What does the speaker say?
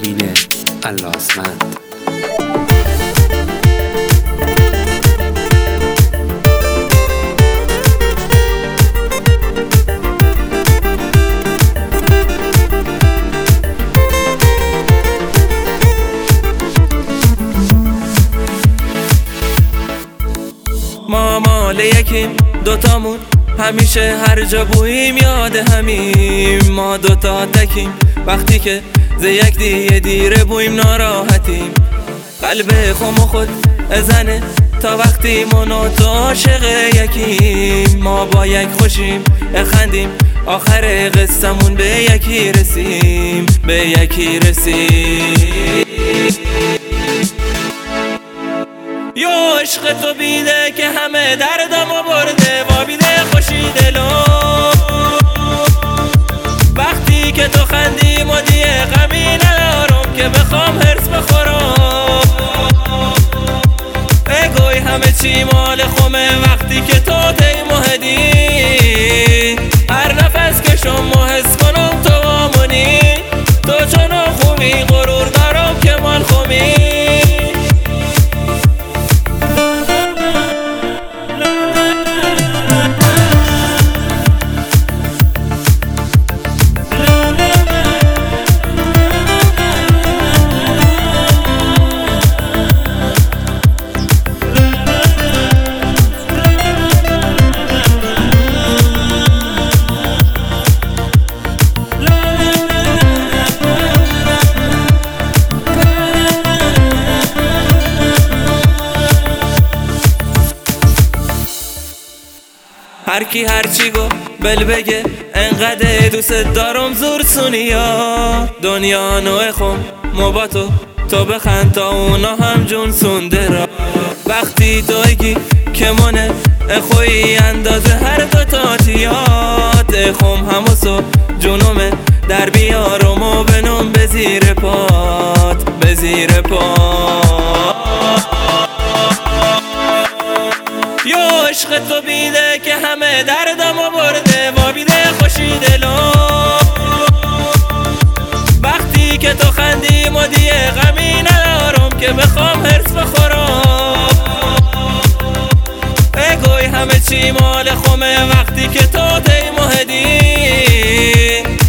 امین الله‌سمند. ما مال یکیم دوتامون، همیشه هر جا بوییم یاد همیم. ما دوتا تکیم وقتی که ز یک دیگه دیره بویم ناراحتیم. قلب خم خود ازنه تا وقتی من و تو عاشق یکیم. ما با یک خوشیم اخندیم، آخر قصمون به یکی رسیم، به یکی رسیم. یو عشق تو بیده که همه دردمو برده، وابیده خوشی دلو. وقتی که تو خندی و دیگه غمی ندارم که بخوام هرس بخورم. اگوی همه چی مال خومه وقتی که تو دیمو هدی. هر نفس کشم و حس کنم تو آمونی، تو چنو خوبی غرور دارم که مال خومی. هر کی هر چی گو بل بگه، انقدر دوست دارم زور سونیا. دنیا نوع خم مو با تو بخند تا اونا هم جون سونده را. وقتی تو اگی که منه خوی اندازه هر دو تا تیات. خم هموسو جونومه در بیارم و بنم به زیر پات، به زیر پات. یو عشق تو بیده که همه دردمو برده، وابیده خوشی دلو. وقتی که تو خندیم و دیگه غمی ندارم که بخوام هرس بخورم. اگوی همه چی مال خومه وقتی که تو دیمو هدی.